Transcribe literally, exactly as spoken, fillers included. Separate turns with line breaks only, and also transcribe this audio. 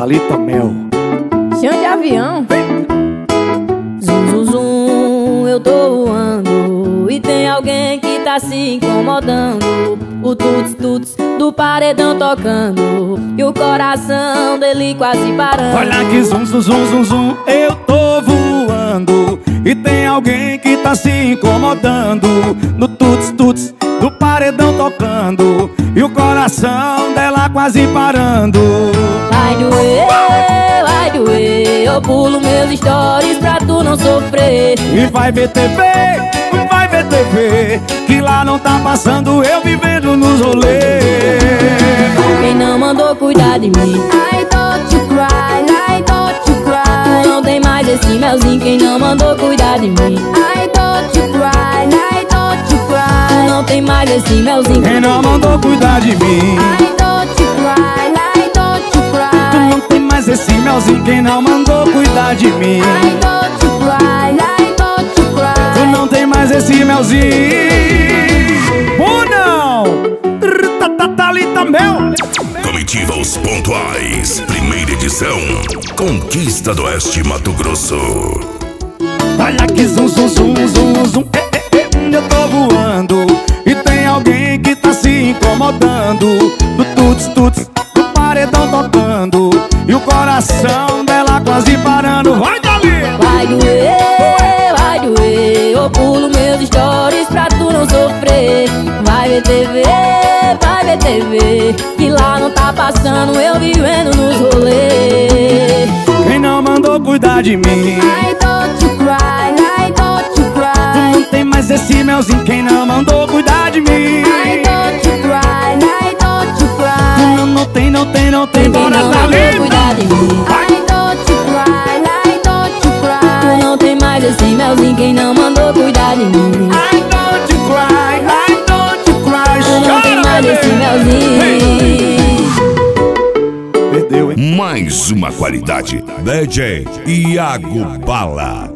Thalita Mel.
Chão de avião. Zum, zum, zum, eu tô voando e tem alguém que tá se incomodando. O tuts, tuts do paredão tocando e o coração dele quase parando.
Olha que zum, zum, zum, zum, zum, eu tô voando e tem alguém que tá se incomodando. No tuts, tuts do paredão tocando e o coração dela quase parando.
Vai doer, vai doer, eu pulo meus stories pra tu não sofrer.
E vai ver T V, vai ver T V, que lá não tá passando eu vivendo nos rolês.
Quem não mandou cuidar de mim, I don't you cry, I don't you cry. Tu não tem mais esse melzinho. Quem não mandou cuidar de mim, I don't you cry, I don't you cry. Tu não tem mais esse melzinho.
Quem não mandou cuidar de mim,
I don't you cry, I don't you cry.
tu não tem mais esse melzinho. Quem não mandou cuidar de mim,
I don't you cry, I don't you cry.
tu não tem mais esse melzinho. Ou não? Thalita Mel.
Comitiva Os Pontuais, primeira edição, Conquista do Oeste, Mato Grosso.
Olha que zum, zum, zum, zum, zum, eh, eh, eh, eu tô voando e tem alguém que tá se incomodando. Do tuts, tuts, do paredão tocando e o coração dela quase parando. Vai, Thalita!
Vai doer, vai doer, eu pulo meus stories pra tu não sofrer. Vai ver T V, vai ver T V, que lá não tá passando eu vivendo nos rolês.
Quem não mandou cuidar de mim,
I don't you cry, I don't you cry.
tu não tem mais esse melzinho. Quem não mandou cuidar de mim,
I don't you cry, I don't you cry.
tu não, não tem, não tem, não tem.
Quem
Bora,
não mandou cuidar de mim,
Vai.
I don't you cry, I don't you cry. Tu não tem mais esse melzinho. Quem não mandou cuidar de mim,
I don't you cry, I don't you cry.
tu não tem mais esse melzinho.
Perdeu, hein?
Mais uma qualidade, D J Iago Bala.